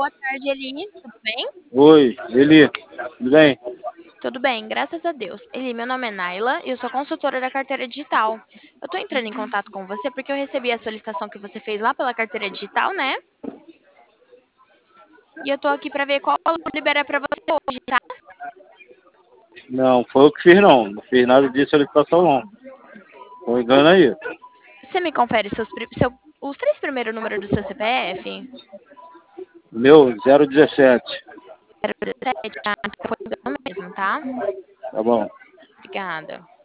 Boa tarde, Eli. Tudo bem? Oi, Eli, tudo bem? Tudo bem, graças a Deus. Eli, meu nome é Naila e eu sou consultora da carteira digital. Eu tô entrando em contato com você porque eu recebi a solicitação que você fez lá pela carteira digital, né? E eu tô aqui pra ver qual valor liberar pra você hoje, tá? Não, foi eu que fiz não. Não fiz nada de solicitação não. Tô engano aí. Você me confere os três primeiros números do seu CPF? Meu 017. 017, tá? Então foi engano mesmo, tá? Tá bom. Obrigada.